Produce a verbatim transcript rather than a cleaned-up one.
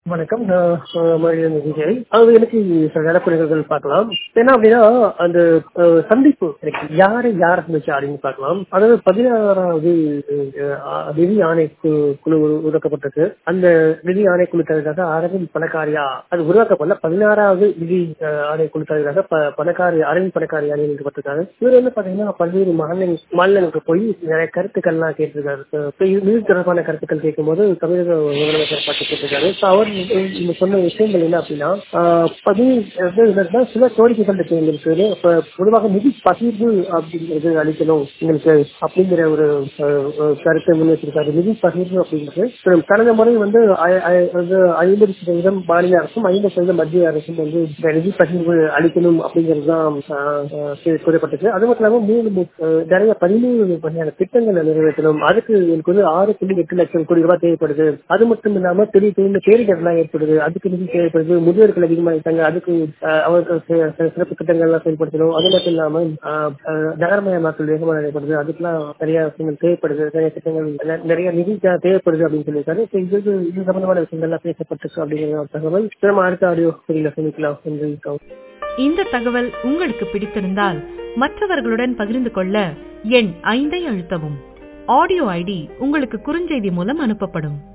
வணக்கம். நான் அஹ், மரியாதை விஜய். அது எனக்கு சில நடப்புகள் பார்க்கலாம். என்ன அப்படின்னா அந்த அஹ், சந்திப்பு எனக்கு யாரை யார் இருந்துச்சு அப்படின்னு பார்க்கலாம். அதாவது பதினாறாவது அஹ், நிதி ஆணை கு- குழு உருவாக்கப்பட்டது. அந்த நிதி ஆணை குழு தலைவராக அரவிந்த் பணக்காரியா அது உருவாக்கப்படல. பதினாறாவது நிதி அஹ், ஆணை குழு தலைவராக ப- பணக்காரி அரவிந்த் பணக்காரியா நியமிக்கப்பட்டிருக்காரு. இவர் வந்து பாத்தீங்கன்னா பல்வேறு மாநில மாநிலங்களுக்கு போய் நிறைய கருத்துக்கள்லாம் கேட்டிருக்காரு. அஹ், இப்ப இது நிதி தொடர்பான கருத்துக்கள் கேட்கும்போது தமிழக முதலமைச்சர் பார்த்து கேட்டிருக்காரு. So, அவர் இந்த சொன்ன விஷயங்கள் என்ன அப்படின்னா ஆஹ் பதி- அதாவது என்னன்னா, சில கோரிக்கைகள் இருக்கு எங்களுக்கு. இப்ப பொதுவாக நிதி பகிர்வு அப்படிங்கிறது அளிக்கணும் எங்களுக்கு அப்படிங்கிற ஒரு அஹ், அஹ், கருத்தை முன்வச்சிருக்காரு. நிதி பகிர்வு அப்படிங்கிறது இப்ப கடந்த முறை வந்து ஐ- ஐ- வந்து ஐம்பது சதவீதம் மாநில அரசும் ஐம்பது சதவீதம் மத்திய அரசும் வந்து இந்த நிதி பகிர்வு அளிக்கணும் அப்படிங்கிறது தான் கூறப்பட்டது. அது மட்டும் இல்லாம மூணு மு- அஹ், நிறைய பதிமூணு வகையான திட்டங்களை நிறைவேற்றணும். அதுக்கு எனக்கு வந்து ஆறு புள்ளி எட்டு லட்சம் கோடி ரூபாய் தேவைப்படுது. அது மட்டும் இல்லாம பெரிய பெரிய பேரிடர்லாம் ஏற்படுது, அதுக்கு நிதி தேவைப்படுது. முதியோர்கள் அதிகமாயிட்டாங்க, அதுக்கு அஹ், அவருக்கு சி- சி- சிறப்பு திட்டங்கள் எல்லாம் செயல்படுத்தணும். அது மட்டும் இல்லாம அஹ், அஹ், நகரமயமாக்கல் வேகமாக நடைபெறுது, அதுக்கெல்லாம் நிறைய விஷயங்கள் தேவைப்படுது, நிறைய திட்டங்கள் நெ- நிறைய நிதி தே- தேவைப்படுது அப்படின்னு சொல்லியிருக்காரு. So, இது இது சம்பந்தமான விஷயங்கள்லாம் பேசப்பட்டிருக்கு அப்படிங்கிற ஒரு தகவல். நம்ம அடுத்த ஆடியோ பதிவில் சந்திக்கலாம் என்று இருக்கோம். இந்த தகவல் உங்களுக்கு பிடித்திருந்தால் மற்றவர்களுடன் பகிர்ந்து கொள்ள எண் ஐந்தை அழுத்தவும். ஆடியோ ஐடி உங்களுக்கு குறுஞ்செய்தி மூலம் அனுப்பப்படும்.